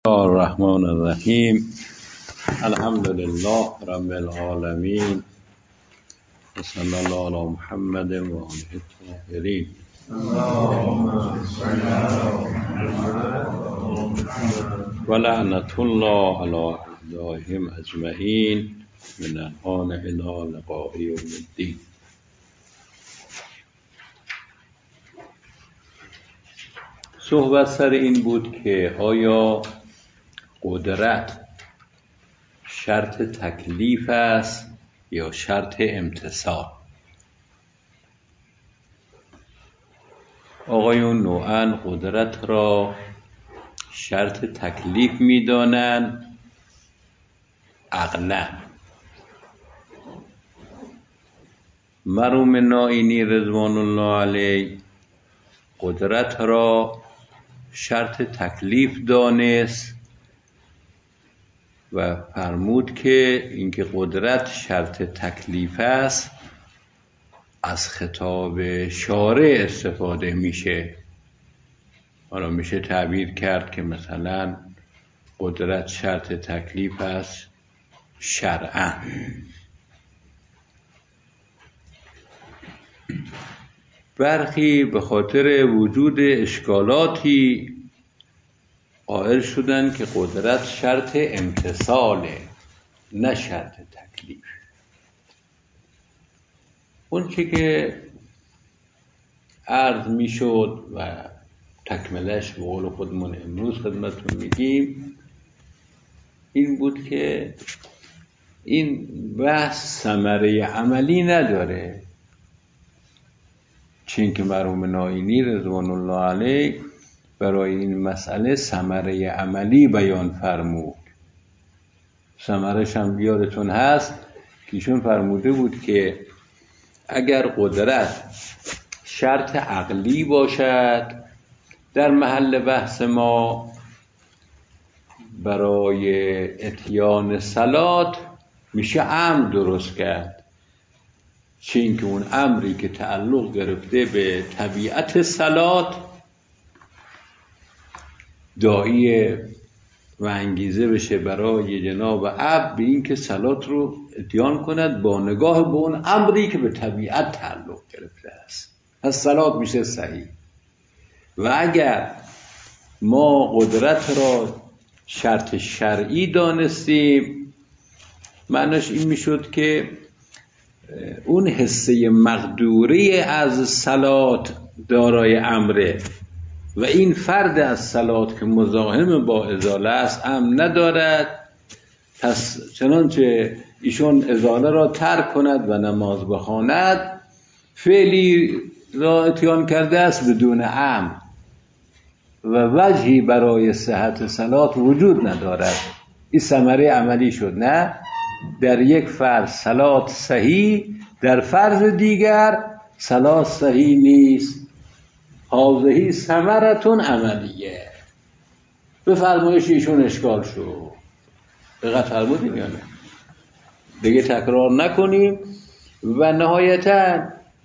الرحمن الرحیم. الحمد لله رب العالمین و صلی الله علی محمد و آله الطاهرین. و لعنت الله علی اعدائهم اجمعین من الآن الی لقاء یوم الدین. صحبت سر این بود که آیا قدرت شرط تکلیف است یا شرط امتثال؟ آقایون نوعاً قدرت را شرط تکلیف می‌دانند، عقلاً. مرحوم نائینی رضوان الله علیه قدرت را شرط تکلیف دانست و فرمود که اینکه قدرت شرط تکلیف است از خطاب شارع استفاده میشه. حالا میشه تعبیر کرد که مثلا قدرت شرط تکلیف است شرعاً. برخی به خاطر وجود اشکالاتی قائل شدن که قدرت شرط امتثاله نه شرط تکلیف. اون چه که عرض میشد و تکملش به قول خودمون امروز خدمتتون میگیم این بود که این بحث ثمره عملی نداره، چون که مرحوم نائینی رضوان الله علیه برای این مسئله ثمره عملی بیان فرمود. ثمرش هم یادتون هست که ایشون فرموده بود که اگر قدرت شرط عقلی باشد در محل بحث ما برای اتیان صلات میشه امر درست کرد، چون که اون امری که تعلق گرفته به طبیعت صلات داعی و انگیزه بشه برای جناب عبد به این که صلات رو اتیان کند با نگاه به اون امری که به طبیعت تعلق گرفته است. پس صلات میشه صحیح. و اگر ما قدرت را شرط شرعی دانستیم معناش این میشد که اون حصه مقدوری از صلات دارای امره و این فرد از صلات که مزاحم با ازاله است امر ندارد. پس چنانچه ایشون ازاله را ترک کند و نماز بخواند فعلی را اتیان کرده است بدون امر و وجهی برای صحت صلات وجود ندارد. این ثمره عملی شد. نه در یک فرض صلات صحیح، در فرض دیگر صلات صحیح نیست. هذه ثمرتون عملیه. به فرمایش ایشون اشکال شد. دقت فرمودین یا نه؟ دیگه تکرار نکنیم. و نهایتا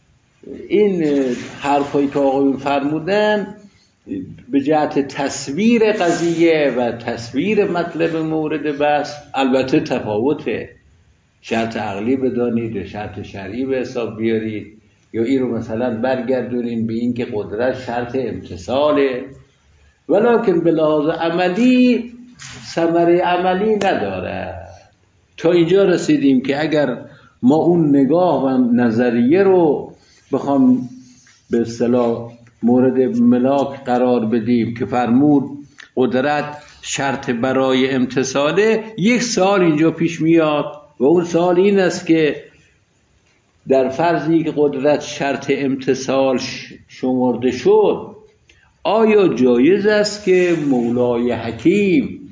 این حرفایی که آقایون فرمودن به جهت تصویر قضیه و تصویر مطلب مورد بحث البته تفاوته. شرط عقلی بدانید و شرط شرعی به حساب بیارید، یا این رو مثلا برگردونین به این که قدرت شرط امتثاله، ولیکن به لحاظ عملی ثمره عملی نداره. تا اینجا رسیدیم که اگر ما اون نگاه و نظریه رو بخوام به اصطلاح مورد ملاک قرار بدیم که فرمود قدرت شرط برای امتثاله، یک سوال اینجا پیش میاد و اون سوال این است که در فرضی که قدرت شرط امتثال شمرده شد آیا جایز است که مولای حکیم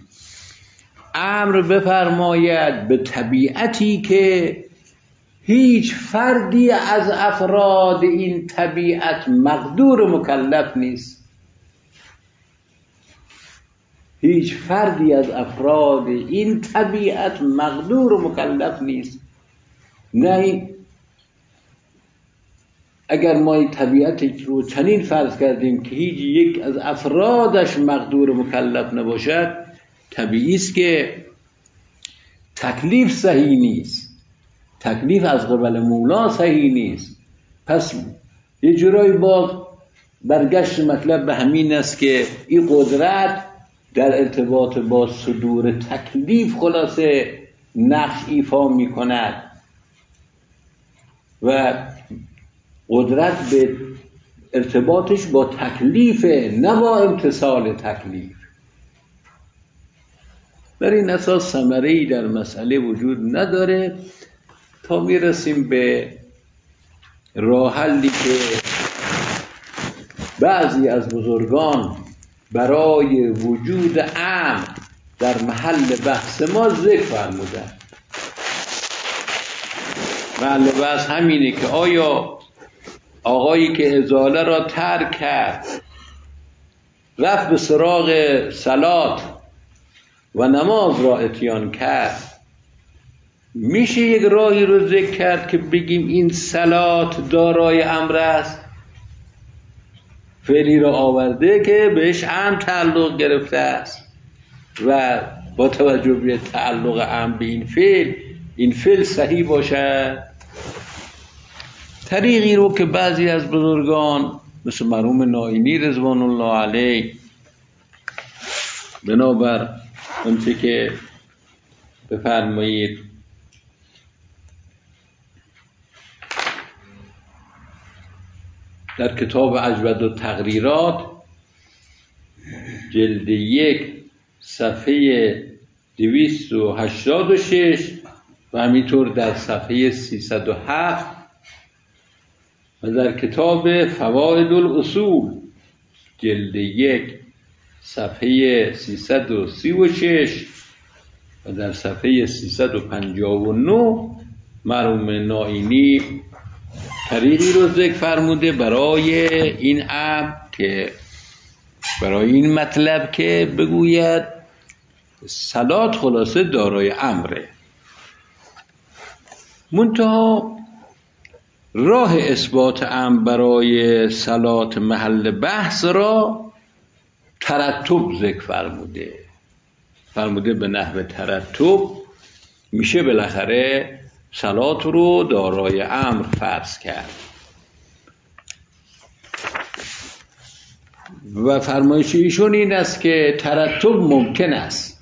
امر بفرماید به طبیعتی که هیچ فردی از افراد این طبیعت مقدور مکلف نیست؟ هیچ فردی از افراد این طبیعت مقدور مکلف نیست. نه، اگر ما این طبیعت رو چنین فرض کردیم که هیچ یک از افرادش مقدور مکلف نباشد، طبیعی است که تکلیف صحیح نیست، تکلیف از قبل مولا صحیح نیست. پس یه جورایی باز برگشت مطلب به همین است که این قدرت در ارتباط با صدور تکلیف خلاصه نقش ایفا می کند و قدرت به ارتباطش با تکلیف، نه با امتثال تکلیف. بر این اساس ثمره‌ای در مسئله وجود نداره تا میرسیم به راه حلی که بعضی از بزرگان برای وجود امر در محل بحث ما ذکر فرمودن. محل بحث همینه که آیا آقایی که ازاله را ترک کرد رفت به سراغ صلات و نماز را اتیان کرد، میشه یک راهی رو ذکر کرد که بگیم این صلات دارای امر است؟ فعلی را آورده که بهش امر تعلق گرفته است و با توجه به تعلق امر به این فعل صحیح باشد. طریقی رو که بعضی از بزرگان مثل مرحوم نائینی رضوان الله علیه بنابر اونچه که بفرمایید در کتاب اجود التقریرات جلد 1 صفحه 286 و همینطور در صفحه 307 و در کتاب فواید الاصول جلد 1 صفحه 336 و در صفحه 359 مرحوم نائینی طریقی رو ذکر فرموده برای این امر، که برای این مطلب که بگوید صلات خلاصه دارای امره. منتها راه اثبات امر برای صلات محل بحث را ترتب ذکر فرموده به نحو ترتب میشه بالاخره صلات رو دارای امر فرض کرد و فرمایش ایشون این است که ترتب ممکن است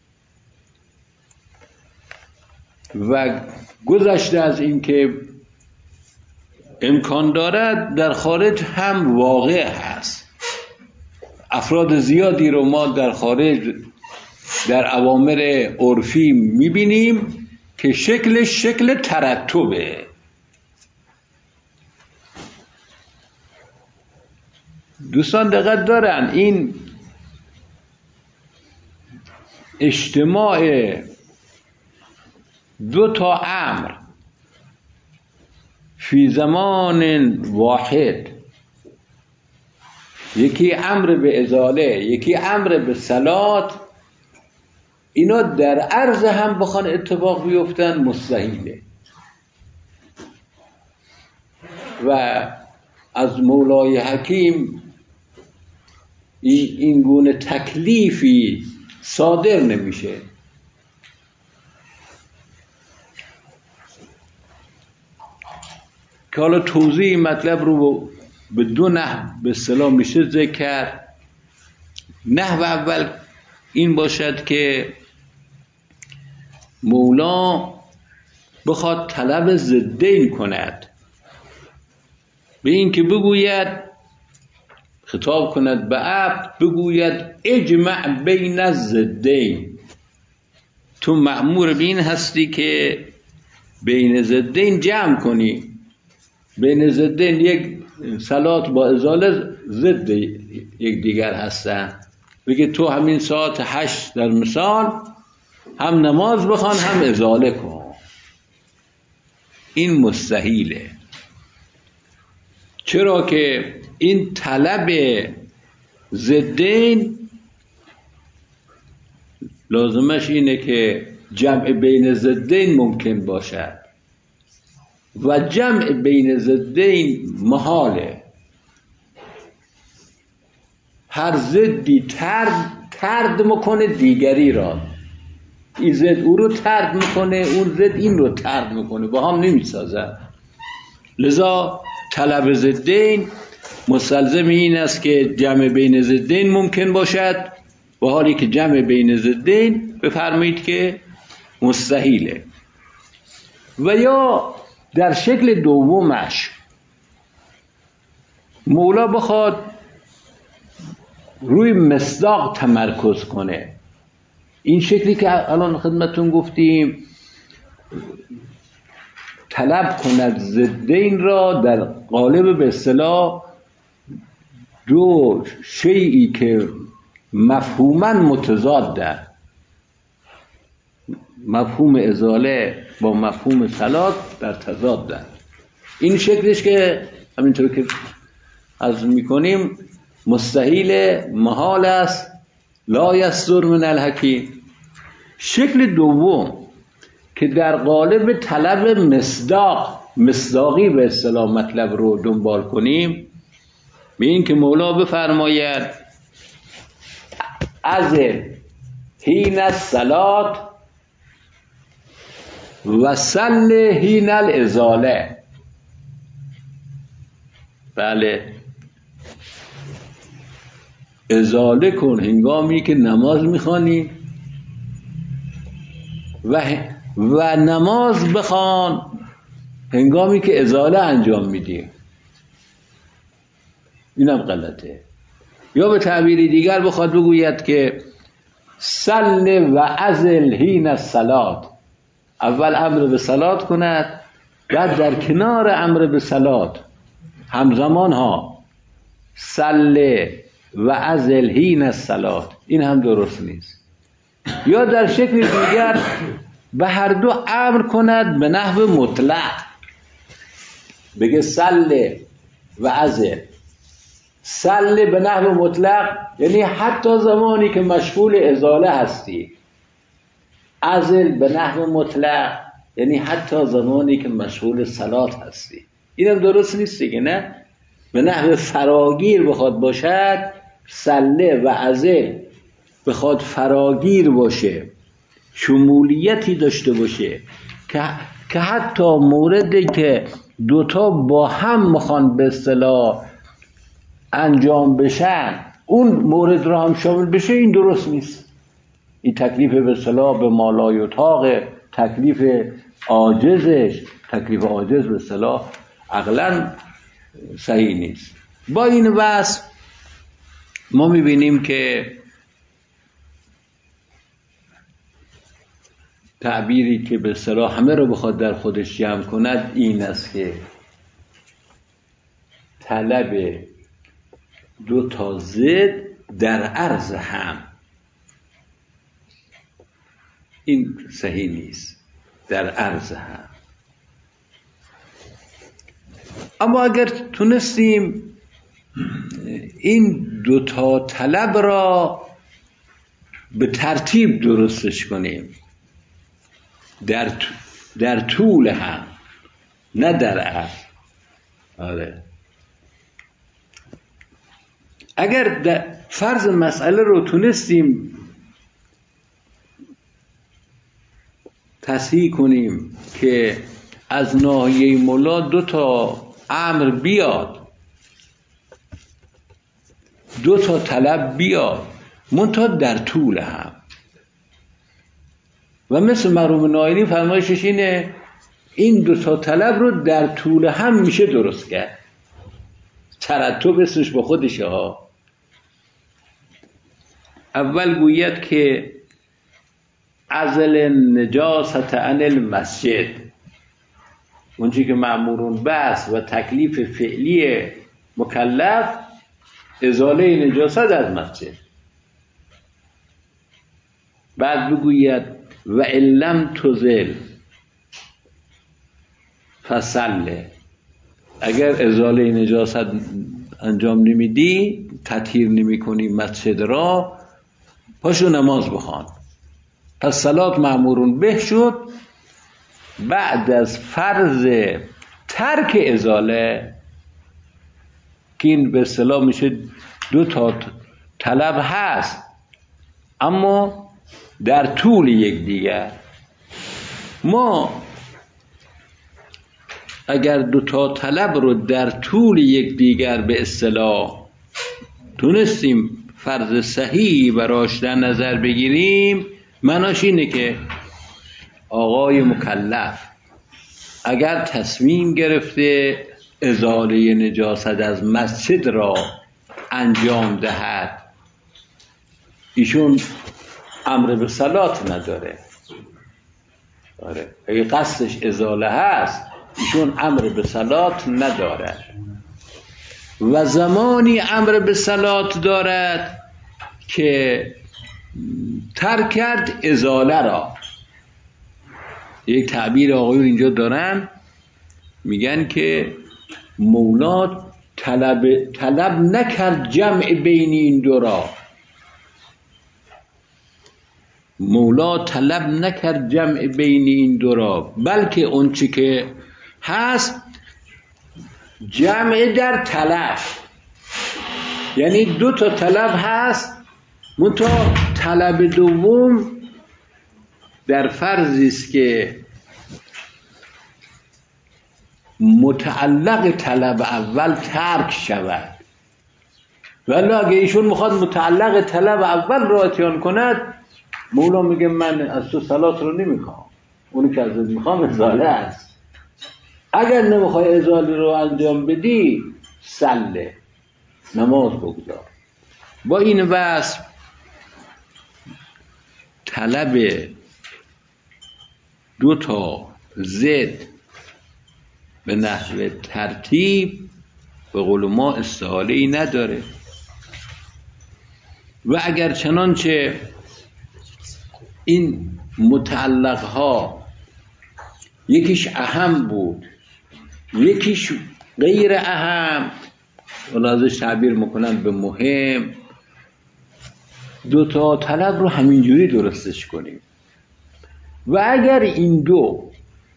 و گذشته از این که امکان دارد در خارج هم واقع هست. افراد زیادی رو ما در خارج در اوامر عرفی میبینیم که شکلش شکل ترتبه. دوستان دقت دارن این اجتماع دو تا امر فی زمان واحد، یکی امر به ازاله یکی امر به صلات، اینا در عرض هم بخوان اتفاق بیفتن مستحیله و از مولای حکیم این گونه تکلیفی صادر نمیشه. که حالا توضیح مطلب رو به دو نحو به اصطلاح میشه ذکر کرد. نحو اول این باشد که مولا بخواد طلب ضدین کند، به این که بگوید خطاب کند به عبد، بگوید اجمع بین الضدین، تو مأمور به این هستی که بین ضدین جمع کنی. بین ضدین یک صلات با ازاله ضد یک دیگر هستن، بگه تو همین ساعت 8 در مثال هم نماز بخوان هم ازاله کن. این مستحیله. چرا که این طلب ضدین لازمش اینه که جمع بین ضدین ممکن باشد و جمع بین ضدین محاله. هر ضدی طرد میکنه دیگری را. این ضد او رو طرد میکنه، اون ضد این رو طرد میکنه، با هم نمیسازن. لذا طلب ضدین مستلزم این است که جمع بین ضدین ممکن باشد، و حالی که جمع بین ضدین بفرمایید که مستحیله. و یا در شکل دومش مولا بخواد روی مصداق تمرکز کنه، این شکلی که الان خدمتون گفتیم، طلب کند ضدین را در قالب به اصطلاح دو شیئی که مفهوما متضادن، مفهوم ازاله با مفهوم صلات در تضادن. این شکلش که همینطور که عرض میکنیم مستحیل، محال است، لا یصدر من الحکیم. شکل دوم که در قالب طلب مصداقی به اصطلاح مطلب رو دنبال کنیم، به این که مولا بفرماید از حین الصلات و صل حین الازاله. بله، ازاله کن هنگامی که نماز میخوانی و نماز بخوان هنگامی که ازاله انجام میدی. اینم غلطه. یا به تعبیر دیگر بخواد بگوید که صل و ازل حین الصلات، اول امر به صلات کند، بعد در کنار امر به صلات همزمان ها صل و ازل حین الصلات. این هم درست نیست. یا در شکل دیگر به هر دو امر کند به نحو مطلق، بگه صل و ازل. صل به نحو مطلق یعنی حتی زمانی که مشغول ازاله هستی، ازل به نحو مطلق یعنی حتی زمانی که مشغول صلات هستی. اینم درست نیست دیگه، نه؟ به نحو فراگیر بخواد باشد، صله و ازل بخواد فراگیر باشه، شمولیتی داشته باشه که حتی موردی که دوتا با هم میخوان به اصطلاح انجام بشن اون مورد را هم شامل بشه، این درست نیست. این تکلیف به اصطلاح به مالایطاق، تکلیف عاجز به اصطلاح عقلا صحیح نیست. با این وصف ما میبینیم که تعبیری که به اصطلاح همه رو بخواد در خودش جمع کند این است که طلب دو تا ضد در عرض هم، این صحیح نیست، در عرض هم. اما اگر تونستیم این دو تا طلب را به ترتیب درستش کنیم، در طول هم نه در عرض. آره، اگر فرض مسئله رو تونستیم تصحیح کنیم که از ناحیه مولا دو تا امر بیاد، دو تا طلب بیاد، منتها در طول هم، و مثل مرحوم نایری فرمایشش اینه این دو تا طلب رو در طول هم میشه درست کرد. ترتب اسمش با خودشه ها. اول گوید که ازل نجاست عن المسجد، اونچه که مأمورون بس و تکلیف فعلی مکلف ازاله نجاست از مسجد. بعد بگوید و علم تزل فصله، اگر ازاله نجاست انجام نمیدی، تطهیر نمی کنی مسجد را، پاشو نماز بخوان. پس صلات مأمورون به شد. بعد از فرض ترک ازاله که این به اصطلاح میشه دو تا طلب هست، اما در طول یکدیگر. ما اگر دوتا طلب رو در طول یکدیگر به اصطلاح تونستیم فرض صحیح براش در نظر بگیریم، معناش اینه که آقای مکلف اگر تصمیم گرفته ازاله نجاست از مسجد را انجام دهد، ایشون امر به صلات نداره. آره، اگه قصدش ازاله هست ایشون امر به صلات ندارد و زمانی امر به صلات دارد که ترک کرد ازاله را. یک تعبیر آقایون اینجا دارن، میگن که مولا طلب نکرد جمع بین این دو را. مولا طلب نکرد جمع بین این دو را، بلکه اون چی که هست جمع در طلب، یعنی دو تا طلب هست، منتها طلب دوم در فرضی است که متعلق طلب اول ترک شود. ولی اگه ایشون میخواد متعلق طلب اول را اتیان کند، مولا میگه من از تو صلات رو نمیخوام، اونی که ازت میخوام ازاله است. اگر نمیخوای ازاله رو انجام بدی، صله، نماز بگذار. با این وصف طلب دو تا ضد به نحو ترتیب به قول ما استحاله‌ای نداره. و اگر چنانچه این متعلق ها یکیش اهم بود یکیش غیر اهم، ولی ازش تعبیر میکنن به مهم، دو تا طلب رو همینجوری درستش کنیم. و اگر این دو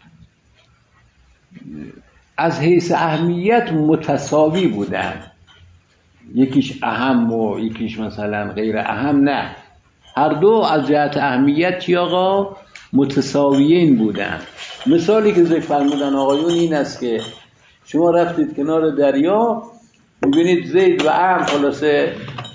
از حیث اهمیت متساوی بودن، یکیش اهم و یکیش مثلا غیر اهم، نه، هر دو از جهت اهمیت چی آقا متساویین بودن. مثالی که ذکر فرمودن آقایون این است که شما رفتید کنار دریا، میبینید زید و عمرو خلاصه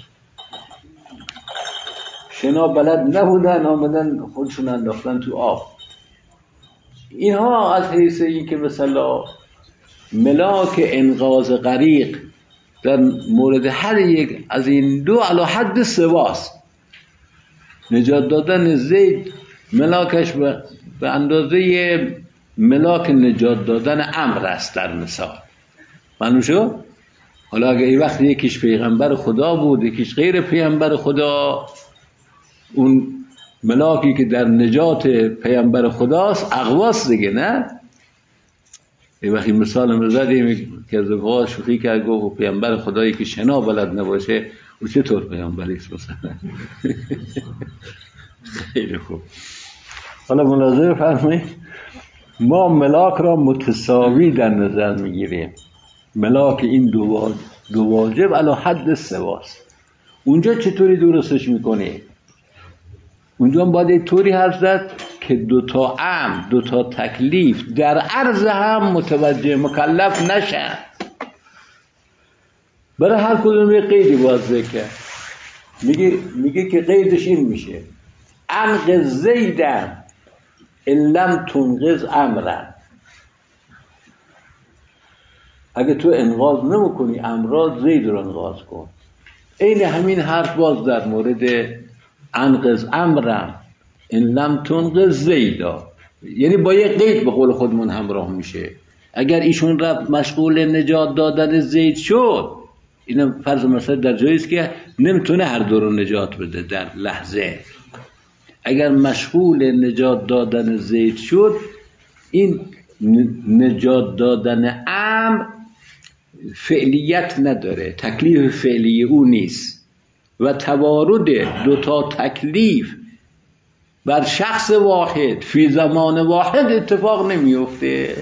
شنا بلد نبودن، آمدن خودشون انداختن تو آب. اینها از حیث این که مثلا ملاک انقاذ غریق در مورد هر یک از این دو علی حد سواست. نجات دادن زید ملاکش به اندازه ملاک نجات دادن عمرو است در مثال. معلوم شد؟ حالا اگه این وقت یکیش پیغمبر خدا بود یکیش غیر پیغمبر خدا، اون ملاکی که در نجات پیغمبر خداست اقواست دیگه، نه؟ این وقتی مثال مزدیم که از رفاقات شوخی کرد گفت پیغمبر خدایی که شنا بلد نباشه او چطور پیغمبری است مثلا؟ خیلی خوب. حالا ملاحظه فرمایید، ما ملاک را متساوی در نظر میگیریم. ملاک این دو واجب علی حد سواست. اونجا چطوری درستش میکنی؟ اونجا باید یک طوری حرف زد که دوتا امر دوتا تکلیف در عرض هم متوجه مکلف نشن. برای هر کدوم یک قیدی باید ذکر. میگه که قیدش این میشه: انقذ زیدن ان لم تنقذ امرن. اگه تو انقاذ نمیکنی امراض، زید رو انقاذ کن. این همین حرف باز در مورد انقذ امرن ان لم تنقذ زیدا، یعنی با یک قید به قول خودمون همراه میشه. اگر ایشون رفت مشغول نجات دادن زید شد، این فرض مثلا در جایی است که نمیتونه هر دو رو نجات بده در لحظه. اگر مشغول نجات دادن زید شد، این نجات دادن امر فعلیت نداره، تکلیف فعلی او نیست و توارد دوتا تکلیف بر شخص واحد فی زمان واحد اتفاق نمیفته.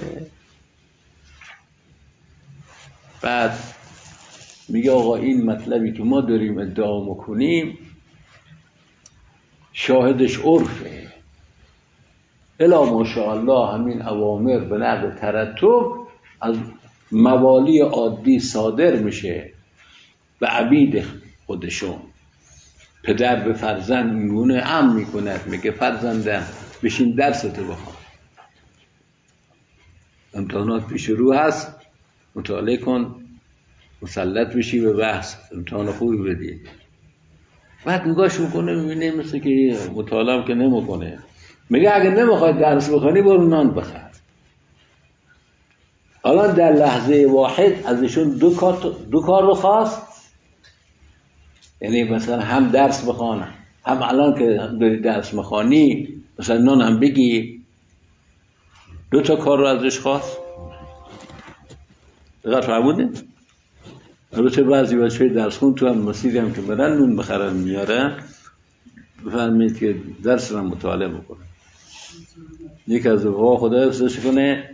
بعد میگه آقا این مطلبی که ما داریم ادعا میکنیم شاهدش عرفه. الا ماشاءالله همین اوامر به نحو ترتب از موالی عادی صادر میشه به عبید خودشون. پدر به فرزند اینگونه امر میکند، میگه فرزندم بشین درستو بخون، امتحانات پیش رو هست، مطالعه کن، مسلط بشی به بحث، امتحان خوبی بدی. بعد نگاهش میکنه میبینه مثل که مطالعه هم که نمیکنه، میگه اگه نمیخوای درس بخونی برو نان بخر. حالا در لحظه واحد ازشون دو کار رو خواست، یعنی مثلا هم درس بخوان، هم الان که داری درس میخوانی مثلا نان هم بگی. 2 تا کار رو ازش خواست. دقیق فرمودین؟ البته بعضی بچه درس خون تو هم مسیری هم که برن نون بخرن میارن، بفرمید که درس رو مطالعه بکنن. یک از رفقا خدا حفظش کنه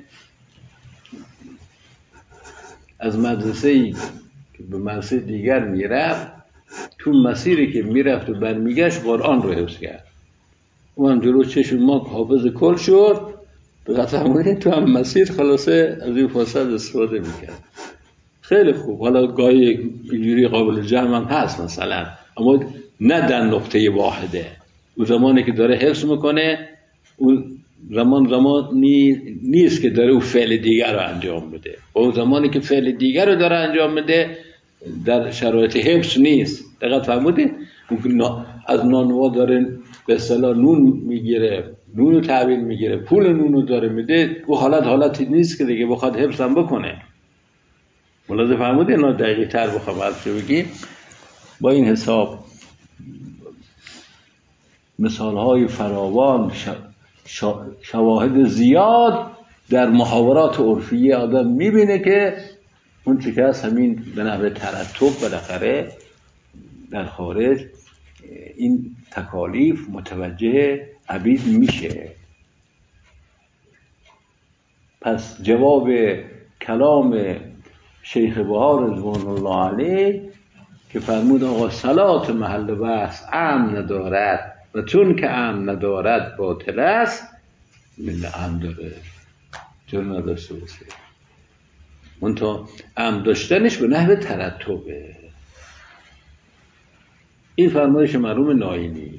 از مدرسه‌ای که به مدرسه دیگر میرفت، تو مسیری که میرفت و برمیگشت قرآن رو حفظ کرد. اون جلو چشم ما حافظ کل شد. به قطعه تو هم مسیر خلاصه از این فرصت استفاده میکرد. خیلی خوب. حالا گاهی اینجوری قابل جمع هم هست مثلا، اما نه در نقطه واحده. اون زمانی که داره حفظ میکنه اون زمانی نیست که داره اون فعل دیگر رو انجام بده. اون زمانی که فعل دیگر رو داره انجام بده در شرایط حفظ نیست. دقیق فرمودید؟ از نانوا داره به اصطلاح نون میگیره، نون رو تحویل میگیره، پول نون رو داره میده، او حالتی نیست که دیگه بخواد حفظ هم بکنه. ملاحظه فرمودید؟ نه دقیقی تر بخوام حرفشو بگیم. با این حساب مثال های فراوان، شواهد زیاد در محاورات عرفی آدم میبینه که اون چه که هست همین به نحو ترتب بالاخره در خارج این تکالیف متوجه عبید میشه. پس جواب کلام شیخ بهار رضوان الله علیه که فرمود آقا صلات محل بحث امن ندارد و چون که امن ندارد باطل است، من امن داره چون نداشته باشه. منتها امن داشتنش به نحو ترتبه. این فرمایش مرحوم ناینی.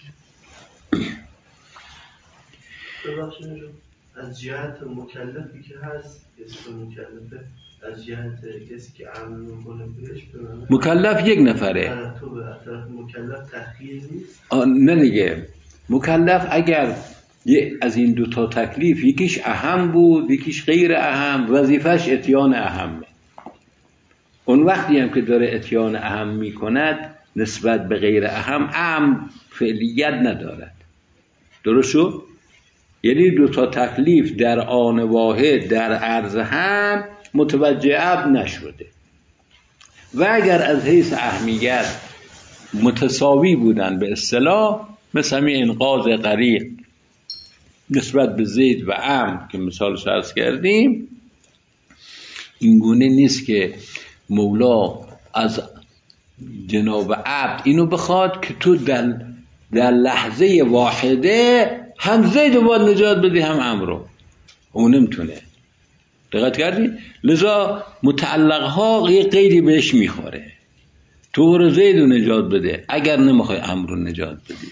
از جهت مکلفی که هست اسم مکلفه، از جهت کسی که عمل میکنه بهش مکلف یک نفره. تو به طرف مکلف تحقیر نیست. نه دیگه. مکلف اگر از این 2 تا تکلیف یکیش اهم بود یکیش غیر اهم، وظیفش اتیان اهمه. اون وقتی هم که داره اتیان اهم میکند نسبت به غیر اهم فعلیت ندارد. درست شد؟ یعنی 2 تا تکلیف در آن واحد در عرض هم متوجه عبد نشده و اگر از حیث اهمیت متساوی بودن به اصطلاح، مثل همین انقاذ غریق نسبت به زید و عمرو که مثالش عرض کردیم، اینگونه نیست که مولا از جناب عبد اینو بخواد که تو در لحظه واحده هم زید رو باید نجات بدی هم عمرو. اون نمیتونه. دقت کردی؟ لذا متعلقها یه قیدی بهش میخوره. تو برو زید رو نجات بده اگر نمیخوای عمرو رو نجات بدی،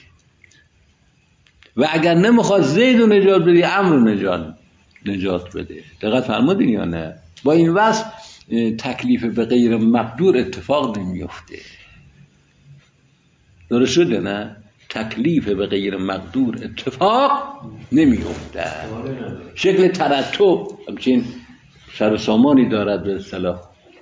و اگر نمیخواد زید رو نجات بدی عمرو رو نجات بده. دقت فرمودین یا نه؟ با این وصف تکلیف به غیر مقدور اتفاق نمیفته. درست شده نه؟ تکلیف به غیر مقدور اتفاق نمیفته. شکل ترتب همچین سر و سامانی دارد به اصطلاح.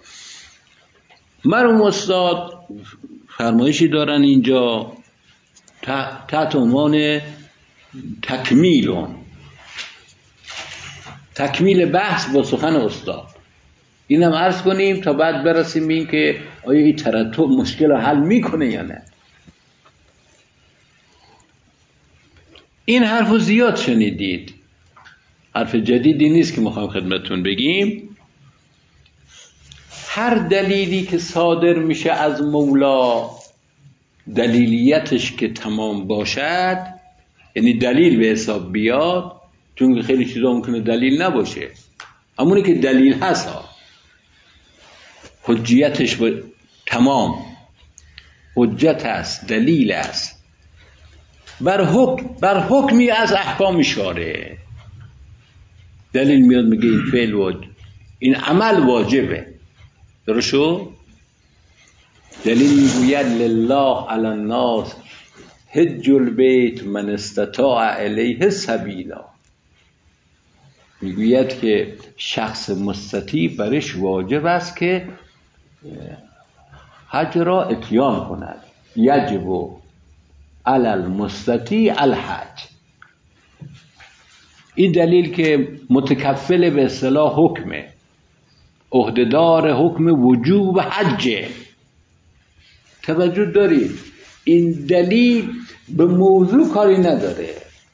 مرحوم استاد فرمایشی دارن اینجا تحت عنوان تکمیل بحث با سخن استاد. اینم عرض کنیم تا بعد برسیم این که آیا این ترتب مشکل رو حل میکنه یا نه. این حرفو زیاد شنیدید، حرف جدیدی نیست که میخوام خدمتتون بگیم. هر دلیلی که صادر میشه از مولا دلیلیتش که تمام باشد، یعنی دلیل به حساب بیاد، چون خیلی چیزا ممکنه دلیل نباشه، همونی که دلیل هست ها، حجیتش تمام حجت است، دلیل است بر حکمی از احکام شارع. دلیل میاد میگه این فعل واجب، این عمل واجبه، درستو؟ دلیل میگوید لله علی الناس حج البیت من استطاع الیه سبیلا، میگوید که شخص مستطیع برش واجب است که حج را اتیان کند. یجب علی المستطیع الحج. این دلیل که متکفل به اصطلاح حکمه، عهدهدار حکم وجوب حجه. توجه دارید این دلیل به موضوع کاری نداره،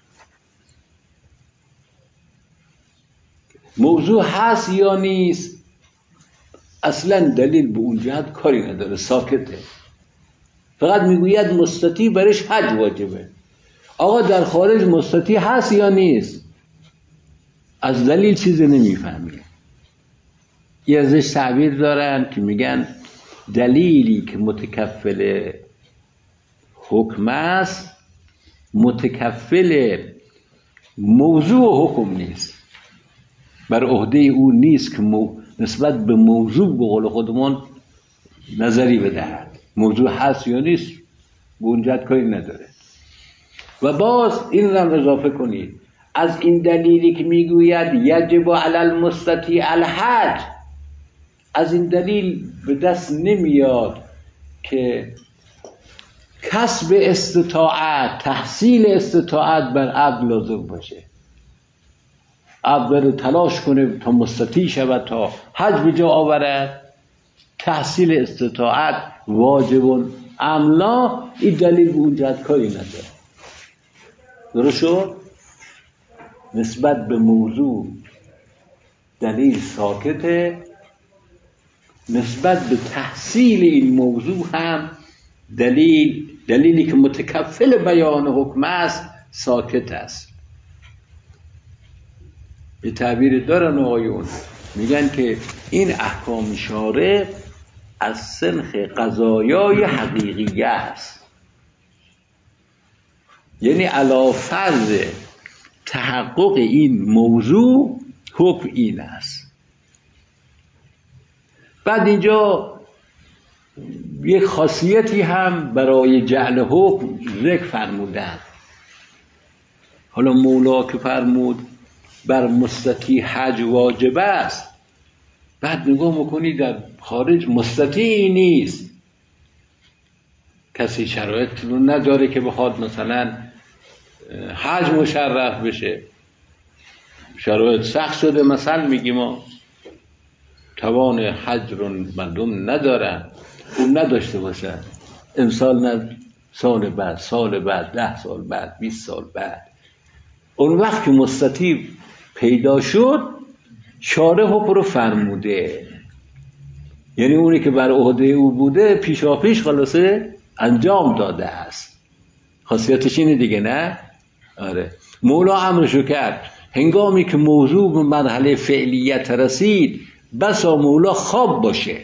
موضوع هست یا نیست اصلا دلیل به اون جهت کاری نداره، ساکته، فقط میگوید مستطیع برش حج واجبه. آقا در خارج مستطیع هست یا نیست؟ از دلیل چیزی نمیفهمید. یه ازش تعبیر دارن که میگن دلیلی که متکفل حکم است متکفل موضوع حکم نیست، بر عهده او نیست که نسبت به موضوع به قول خودمون نظری بدهد. موضوع هست یا نیست به اونجا کاری نداره. و باز این رو اضافه کنید، از این دلیلی که میگوید یجب علی المستطیع الحج، از این دلیل به دست نمیاد که کسب استطاعت، تحصیل استطاعت بر عبد لازم باشه. عبد تلاش کنه تا مستطیع شود، تا حج به جا آورد. تحصیل استطاعت واجب املا، این دلیل به اونجا کاری نداره. درست شد؟ نسبت به موضوع دلیل ساکته، نسبت به تحصیل این موضوع هم دلیلی که متکفل بیان حکم است ساکت است. به تعبیر دارن آقایون، میگن که این احکام شارع از سنخ قضایای حقیقیه است، یعنی علی فرض تحقق این موضوع حکم این است. بعد اینجا یک خاصیتی هم برای جعل حکم ذکر فرمودن. حالا مولا که فرمود بر مستطیع حج واجب است، بعد نگاه میکنی در خارج مستطیعی نیست، کسی شرایط رو نداره که بخواد مثلا حج مشرف بشه، شرایط سخت شده، مثلا میگیم ما توان حج رو مردم ندارن، اون نداشته باشن، امسال نه سال بعد 10 سال بعد 20 سال بعد. اون وقت که مستطیع پیدا شد شارع حکم رو فرموده، یعنی اونی که بر عهده او بوده پیشاپیش خلاصه انجام داده است. خاصیتش اینه دیگه، نه؟ آره. مولا امرشو کرد. هنگامی که موضوع به مرحله فعلیت رسید بسا مولا خواب باشه،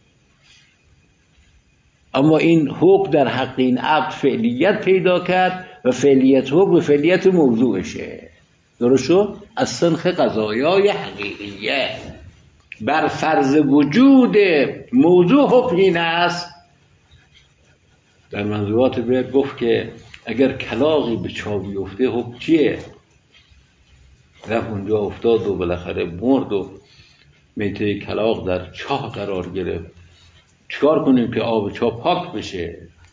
اما این حکم در حق این عبد فعلیت پیدا کرد و فعلیت حکم به فعلیت موضوعشه. درست شد؟ از سنخ قضایای حقیقیه، بر فرض وجود موضوع حکم این است. در منظورات بیر گفت که اگر کلاغی به چاه بیفته حکم چیه؟ رفت اونجا افتاد و بالاخره مرد و میته کلاغ در چاه قرار گرفت، چیکار کنیم که آب چاه پاک بشه؟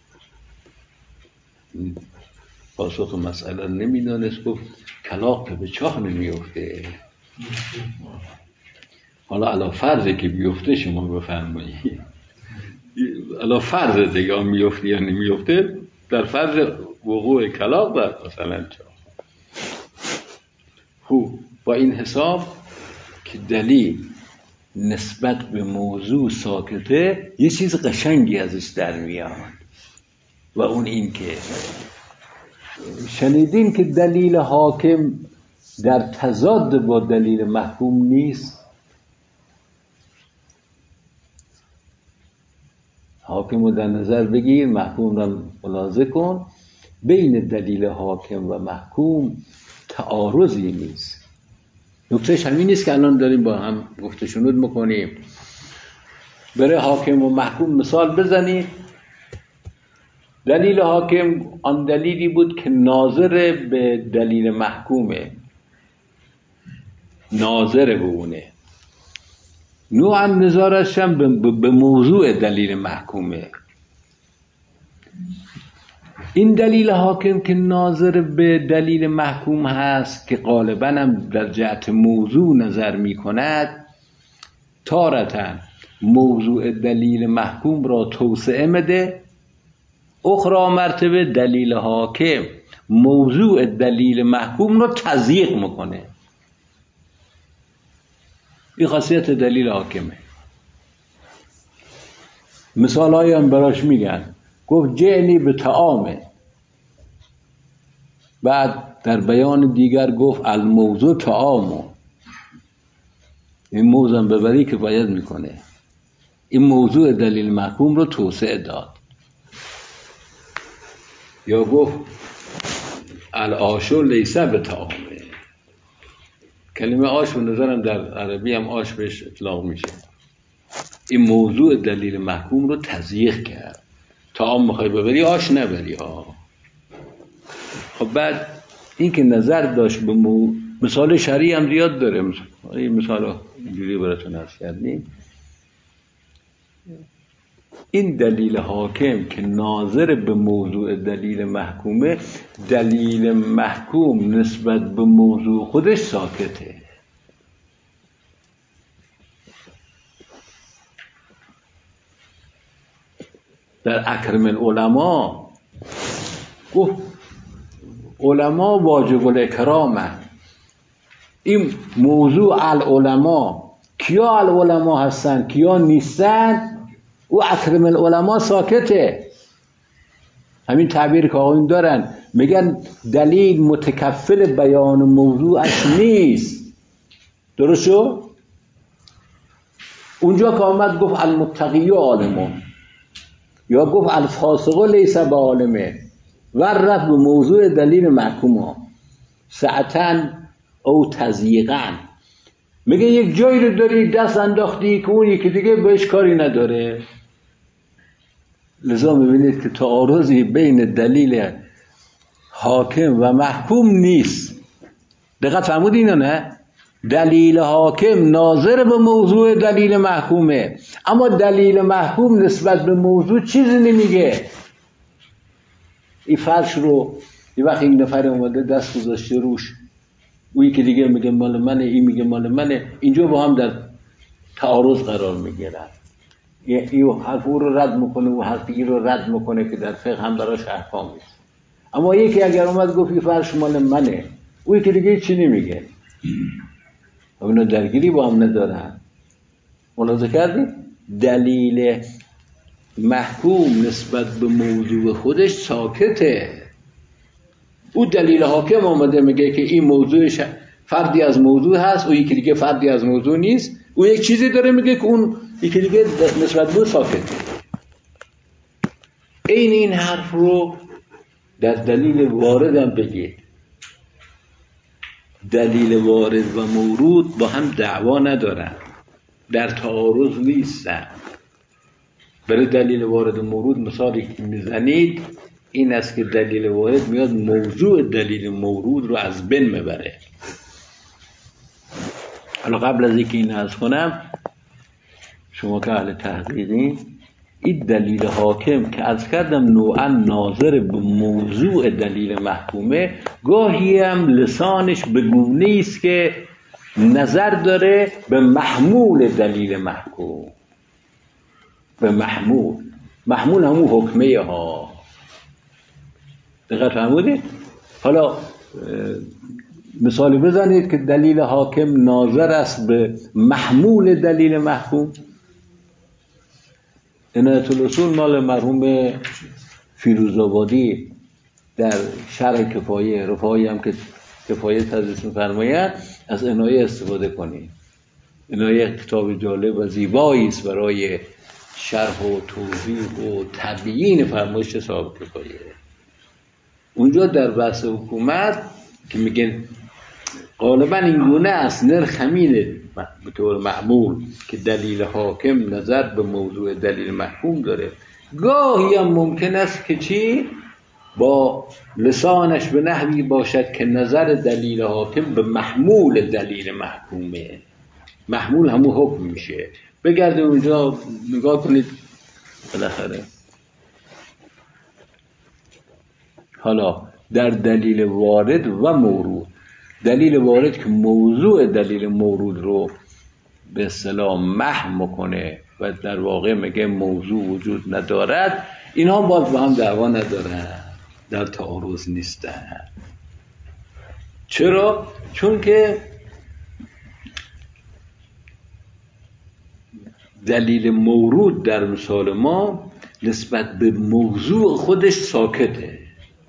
پاسخ مسئله نمیدانست، گفت کلاغ که به چاه نمیفته. حالا علا فرضه که بیفته شما بفرمایید، علا فرضه دیگه میفته یا نمیفته، در فرض وقوع کلاغ در مثلا چاه. خوب، با این حساب که دلیل نسبت به موضوع ساکته، یه چیز قشنگی ازش در میاد. و اون این که شنیدین که دلیل حاکم در تضاد با دلیل محکوم نیست. حاکم رو در نظر بگیر، محکوم را ملاحظه کن. بین دلیل حاکم و محکوم تعارضی نیست. نکتهش همین نیست که الان داریم با هم گفته شنود میکنیم. برای حاکم و محکوم مثال بزنید. دلیل حاکم آن دلیلی بود که ناظر به دلیل محکومه، ناظر به اونه، نوعا نظارش هم به موضوع دلیل محکومه. این دلیل حاکم که ناظر به دلیل محکوم هست که غالبا هم در جهت موضوع نظر می کند، تارةً موضوع دلیل محکوم را توسعه مده، اخرى مرتبه دلیل حاکم موضوع دلیل محکوم را تضییق میکنه. این خاصیت دلیل حاکمه. مثال هایی هم براش میگن. گفت جعنی به طعامه، بعد در بیان دیگر گفت الموضوع طعامو. این موضوع هم ببری که باید میکنه. این موضوع دلیل محکوم رو توسعه داد. یا گفت العاشو لیسه به طعامه. کلمه آش به نظرم در عربی هم آش بهش اطلاق میشه. این موضوع دلیل محکوم رو تضییق کرد. طعام میخوای ببری آش نبری ها. خب بعد این که نظر داشت به مثال شرعی هم زیاد داره. این مثال اینجوری براتون عرض کردیم. این دلیل حاکم که ناظر به موضوع دلیل محکومه، دلیل محکوم نسبت به موضوع خودش ساکته. در اکرم العلماء گفت علما واجب الاکرامه. این موضوع العلماء، کیا العلماء هستن کیا نیستن، او اکرم العلماء ساکته. همین تعبیر که آقایون دارن، میگن دلیل متکفل بیان موضوعش نیست. درست شو؟ اونجا که آمد گفت المتقی عالمون، یا گفت الفاسق لیس بعالمه، و رفت به موضوع دلیل محکوم ساعتاً او تضییقاً. میگه یک جایی رو داری دست انداختی که اون یکی دیگه بهش کاری نداره. لذا میبینید که تعارضی بین دلیل حاکم و محکوم نیست. دقت فرمودین نه؟ دلیل حاکم ناظر به موضوع دلیل محکومه، اما دلیل محکوم نسبت به موضوع چیزی نمیگه. این فرش رو یه وقت این نفر اومده دست گذاشته روش، اویی که دیگه میگه مال منه، این میگه مال منه، اینجا با هم در تعارض قرار میگیرن. این حرف او رو رد میکنه، او حرف این رو رد میکنه که در فقه هم براش احکام نیست. اما یکی اگر اومد گفت این فرش مال منه، اویی که دیگه چی نمیگه. اونا درگیری با هم ندارن. ملاحظه کردید؟ دلیل محکوم نسبت به موضوع خودش ساکته. او دلیل حاکم آمده میگه که این موضوع فردی از موضوع هست، او یکی دیگه فردی از موضوع نیست. او یک چیزی داره میگه که اون یکی دیگه نسبت به ساکته. این حرف رو در دلیل وارد هم بگید. دلیل وارد و مورود با هم دعوا ندارن، در تعارض نیستن. برای دلیل وارد و مورود مثالی که میزنید این است که دلیل وارد میاد موضوع دلیل مورود رو از بین میبره. حالا قبل از اینکه این عرض کنم، شما که اهل تحقیقین، این دلیل حاکم که عرض کردم نوعا ناظر به موضوع دلیل محکومه، گاهی هم لسانش به گونه است که نظر داره به محمول دلیل محکوم. به محمول همون حکمه ها. دقیق فرمودید؟ حالا مثالی بزنید که دلیل حاکم ناظر است به محمول دلیل محکوم. عنایت الاصول مال مرحوم فیروزآبادی در شرح کفایه، رفاعی هم که کفایه تدریس می‌فرماید، از عنایه استفاده کنید. عنایه کتاب جالب و زیبایی است برای شرح و توضیح و تبیین فرمایش صاحب کفایه. اونجا در بحث حکومت که میگن غالبا این گونه است، نرخ همینه به طور معمول که دلیل حاکم نظر به موضوع دلیل محکوم داره. گاهی هم ممکن است که چی؟ با لسانش به نحوی باشد که نظر دلیل حاکم به محمول دلیل محکومه، محمول همون حکم میشه. بگرده اونجا نگاه کنید بالاخره. حالا در دلیل وارد و مورود، دلیل وارد که موضوع دلیل مورود رو به اصطلاح محو میکنه و در واقع میگه موضوع وجود ندارد، اینها باز با هم دعوا ندارن، در تعارض نیستن. چرا؟ چون که دلیل مورود در مثال ما نسبت به موضوع خودش ساکته،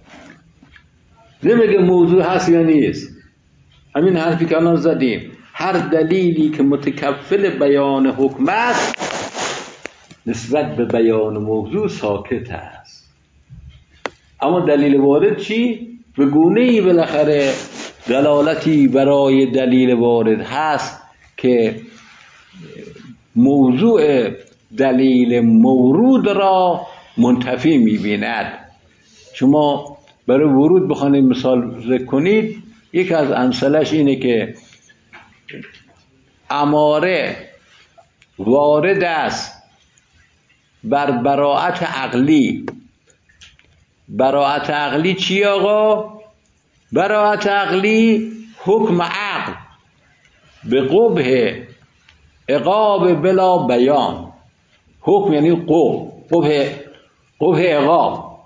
نمیگه موضوع هست یا نیست. همین حرفی که الان زدیم، هر دلیلی که متکفل بیان حکم است نسبت به بیان موضوع ساکت است. اما دلیل وارد چی؟ به گونه‌ای بالاخره دلالتی برای دلیل وارد هست که موضوع دلیل مورود را منتفی می‌بیند. شما برای ورود بخواید مثال ذکر کنید، یک از امثلش اینه که اماره وارد است بر براءت عقلی. براءت عقلی چی آقا؟ براءت عقلی حکم عقل به قبح عقاب بلا بیان. حکم یعنی قبح عقاب،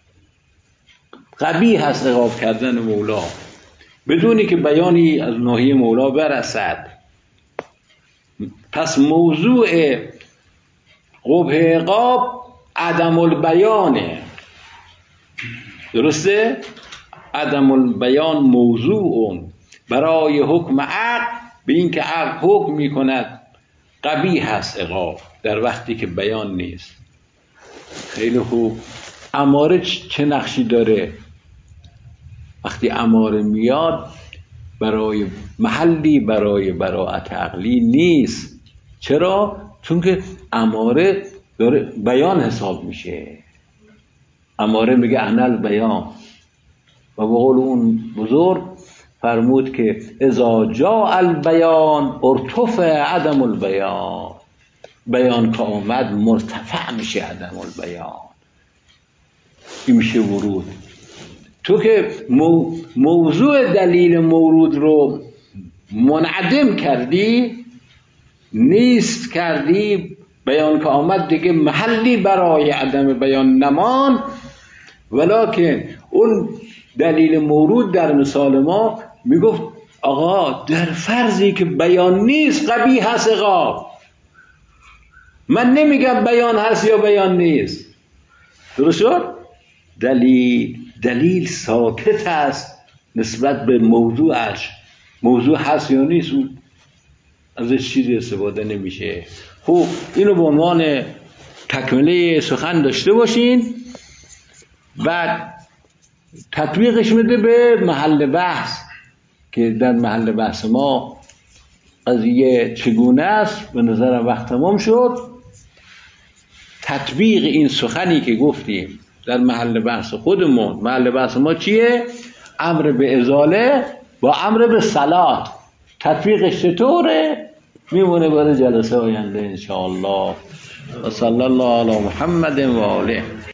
قبیح هست عقاب کردن مولا بدونی که بیانی از ناحیه مولا برسد. پس موضوع قبح عقاب عدم البیانه، درسته؟ عدم البیان موضوع برای حکم عقل، به این که عقل حکم می کند قبیح هست عقاب در وقتی که بیان نیست. خیلی خوب. اماره چه نقشی داره؟ وقتی اماره میاد برای محلی برای براءت عقلی نیست. چرا؟ چون که اماره داره بیان حساب میشه. اماره میگه انل بیان، و به قول اون بزرگ فرمود که اذا جاء البیان ارتفع عدم البیان. بیان که آمد مرتفع میشه عدم البیان. این میشه ورود. تو که موضوع دلیل مورود رو منعدم کردی، نیست کردی، بیان که آمد دیگه محلی برای عدم بیان نمان. ولکن اون دلیل مورود در مثال ما میگفت آقا در فرضی که بیان نیست قبیح هست عقاب. من نمیگم بیان هست یا بیان نیست. درست شد؟ دلیل ساکت است نسبت به موضوعش. موضوع هست یا نیست ازش چیزی استفاده نمیشه. خب اینو به عنوان تکمله سخن داشته باشین. بعد تطبیقش میده به محل بحث که در محل بحث ما قضیه چگونه است. به نظرم وقت تمام شد. تطبیق این سخنی که گفتیم در محل بحث خودمون، محل بحث ما چیه؟ امر به ازاله با امر به صلات. تطبیقش چطوره؟ میمونه برای جلسه آینده انشاءالله. و صلی الله علی محمد و آله.